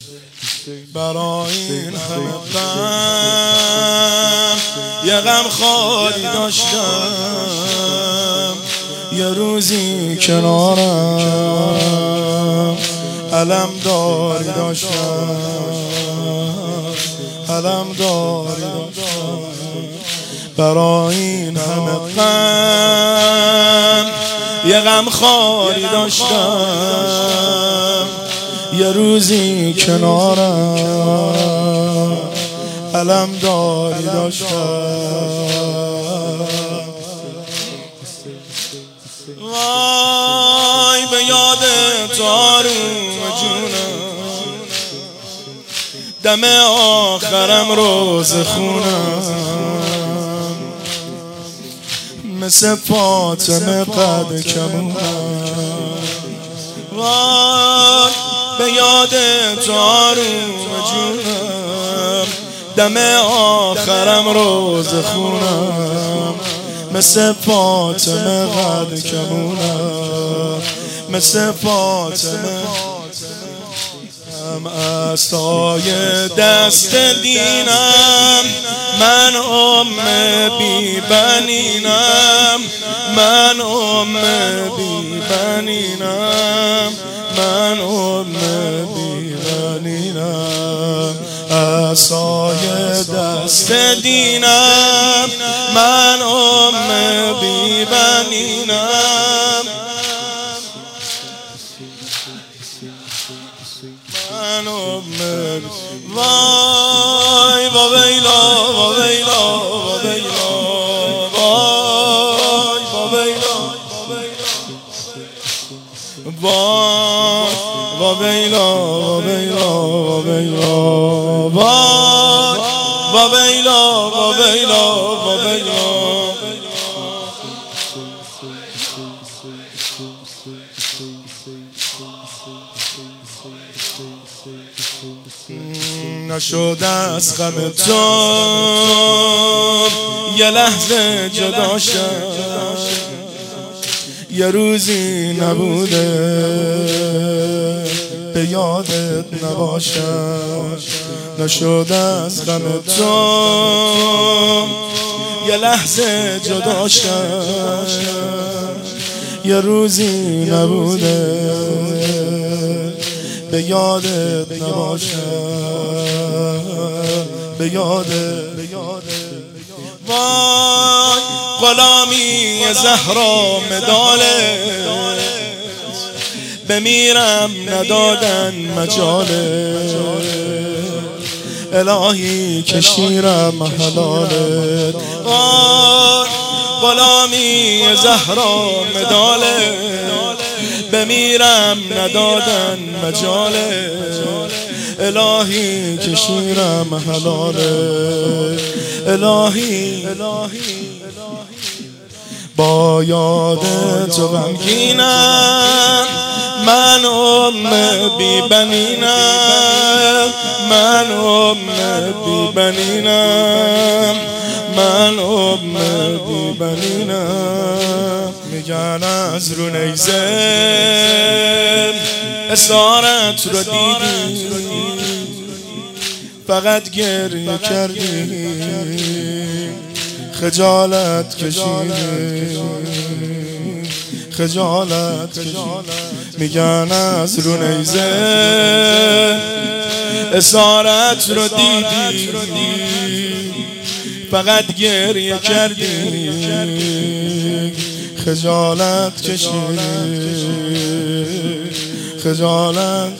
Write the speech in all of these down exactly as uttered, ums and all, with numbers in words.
برای این همه غم یه غم خالی داشتم، یه روزی کنارم علم داری داشتم، علم داری داشتم. برای این همه غم یه غم خالی داشتم، یه روزی کنارم علم داری داشتم. وای به یاد تو آروم جونم، دم آخرم روز خونم، مثل فاطمه قد کمونم. وای به یاد تو آروم جونم، دم آخرم روز خونم، مثل فاطمه قد کمونم، مثل فاطمه. عصای دست دینم، من ام بی بنینم، من ام بی بنینم، من ام بی بنینم. عصای دست دینم، من ام بی بنینم، من ام. وای و ویلا و ویلا و ویلا، وای و ویلا وای و ویلا و ویلا و ویلا، وای و ویلا و ویلا و ویلا. نشد از غم تو یه لحظه جدا شد، یه روزی نبوده به یادت نباشد. نشد از غم تو یه لحظه جدا شد، یه روزی نبوده به یادت نباشد، به یادت. وای غلامی زهرا مداله، بمیرم ندادن مجاله، الهی کشیرم حلالت. وای غلامی زهرا مداله، بمیرم ندادن مجاله، الهی کشیرم حلاله، الهی. با یاد تو غمگینم، من ام بی بنینم، من ام بی بنینم، من ام بی بنینم. میگن از رو نیزه اسارت رو دیدی، فقط گریه کردی، خجالت کشیدی، خجالت کشیدی. میگن از رو نیزه اسارت رو دیدی، فقط گریه کردی، خجالت کشیدی، خجالت.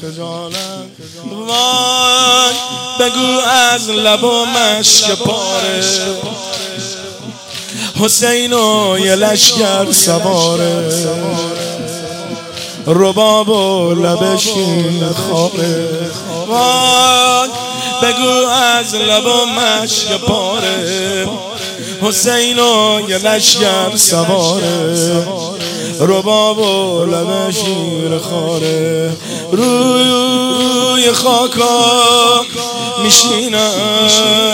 وای بگو از لب و مشک پاره، حسین و یه لشکر سواره، رباب و لب شیر خاره. وای بگو از لب و مشک پاره، حسین و یه لشکر سواره، رباب و لب شیر خاره. روی خاکا میشینم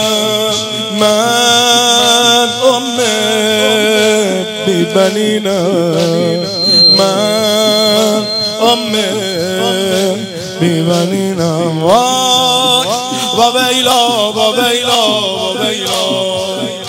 من ام بی بنینم، من ام بی‌بنینم وای با ویلا با ویلا با ویلا